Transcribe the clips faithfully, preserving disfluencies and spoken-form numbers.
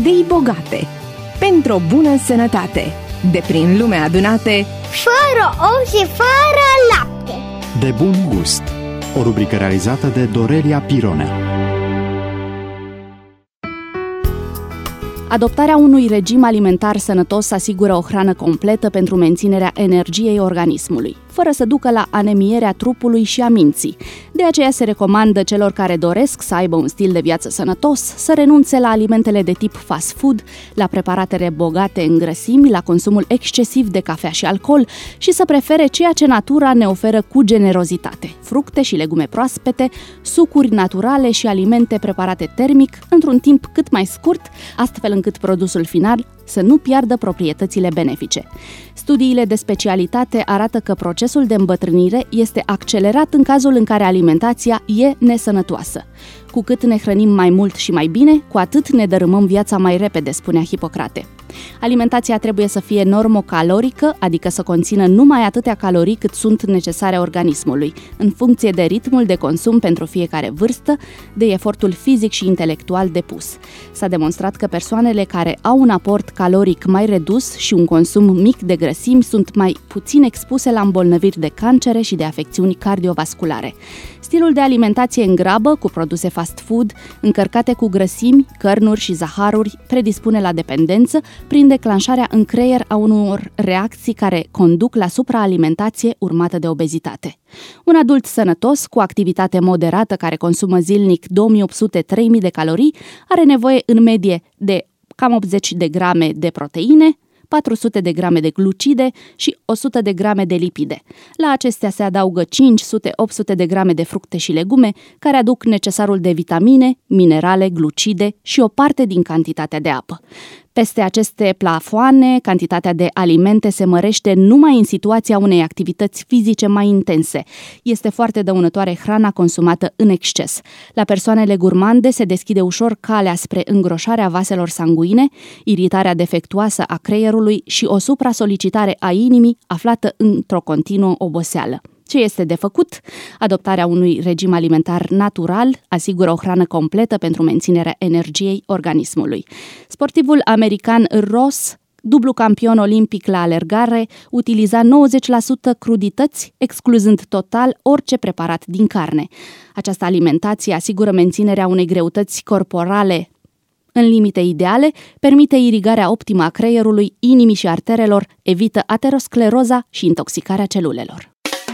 idei bogate, pentru o bună sănătate, de prin lume adunate, fără ou și fără lapte. De bun gust. O rubrică realizată de Dorelia Pironea. Adoptarea unui regim alimentar sănătos asigură o hrană completă pentru menținerea energiei organismului, fără să ducă la anemierea trupului și a minții. De aceea se recomandă celor care doresc să aibă un stil de viață sănătos să renunțe la alimentele de tip fast food, la preparatele bogate în grăsimi, la consumul excesiv de cafea și alcool și să prefere ceea ce natura ne oferă cu generozitate: fructe și legume proaspete, sucuri naturale și alimente preparate termic într-un timp cât mai scurt, astfel încât produsul final să nu piardă proprietățile benefice. Studiile de specialitate arată că procesul de îmbătrânire este accelerat în cazul în care alimentația e nesănătoasă. Cu cât ne hrănim mai mult și mai bine, cu atât ne dărâmăm viața mai repede, spunea Hipocrate. Alimentația trebuie să fie normocalorică, adică să conțină numai atâtea calorii cât sunt necesare organismului, în funcție de ritmul de consum pentru fiecare vârstă, de efortul fizic și intelectual depus. S-a demonstrat că persoanele care au un aport caloric mai redus și un consum mic de grăsimi sunt mai puțin expuse la îmbolnăviri de cancere și de afecțiuni cardiovasculare. Stilul de alimentație în grabă, cu produse fast food, încărcate cu grăsimi, cărnuri și zaharuri, predispune la dependență prin declanșarea în creier a unor reacții care conduc la supraalimentație urmată de obezitate. Un adult sănătos, cu activitate moderată, care consumă zilnic două mii opt sute - trei mii de calorii, are nevoie în medie de cam optzeci de grame de proteine, patru sute de grame de glucide și o sută de grame de lipide. La acestea se adaugă cinci sute - opt sute de grame de fructe și legume, care aduc necesarul de vitamine, minerale, glucide și o parte din cantitatea de apă. Peste aceste plafoane, cantitatea de alimente se mărește numai în situația unei activități fizice mai intense. Este foarte dăunătoare hrana consumată în exces. La persoanele gurmande se deschide ușor calea spre îngroșarea vaselor sanguine, iritarea defectuoasă a creierului și o supra-solicitare a inimii aflată într-o continuă oboseală. Ce este de făcut? Adoptarea unui regim alimentar natural asigură o hrană completă pentru menținerea energiei organismului. Sportivul american Ross, dublu campion olimpic la alergare, utiliza nouăzeci la sută crudități, excluzând total orice preparat din carne. Această alimentație asigură menținerea unei greutăți corporale în limite ideale, permite irigarea optimă a creierului, inimii și arterelor, evită ateroscleroza și intoxicarea celulelor.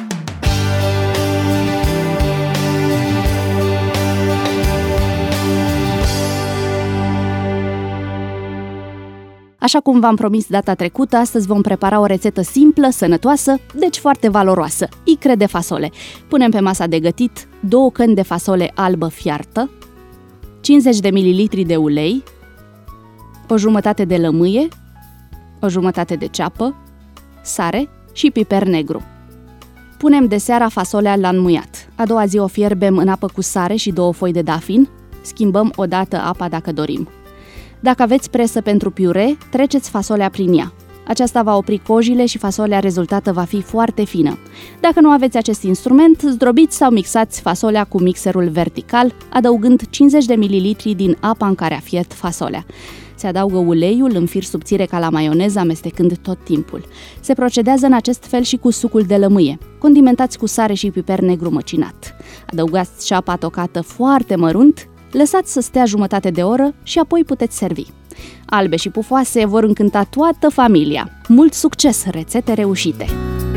Așa cum v-am promis data trecută, astăzi vom prepara o rețetă simplă, sănătoasă, deci foarte valoroasă: icre de fasole. Punem pe masa de gătit două căni de fasole albă fiartă, cincizeci de mililitri de ulei, o jumătate de lămâie, o jumătate de ceapă, sare și piper negru. Punem de seara fasolea la înmuiat. A doua zi o fierbem în apă cu sare și două foi de dafin. Schimbăm odată apa dacă dorim. Dacă aveți presă pentru piure, treceți fasolea prin ea. Aceasta va opri cojile și fasolea rezultată va fi foarte fină. Dacă nu aveți acest instrument, zdrobiți sau mixați fasolea cu mixerul vertical, adăugând cincizeci de mililitri din apa în care a fiert fasolea. Se adaugă uleiul în fir subțire ca la maioneză, amestecând tot timpul. Se procedează în acest fel și cu sucul de lămâie. Condimentați cu sare și piper negru măcinat. Adăugați ceapa tocată foarte mărunt, lăsați să stea jumătate de oră și apoi puteți servi. Albe și pufoase vor încânta toată familia. Mult succes, rețete reușite!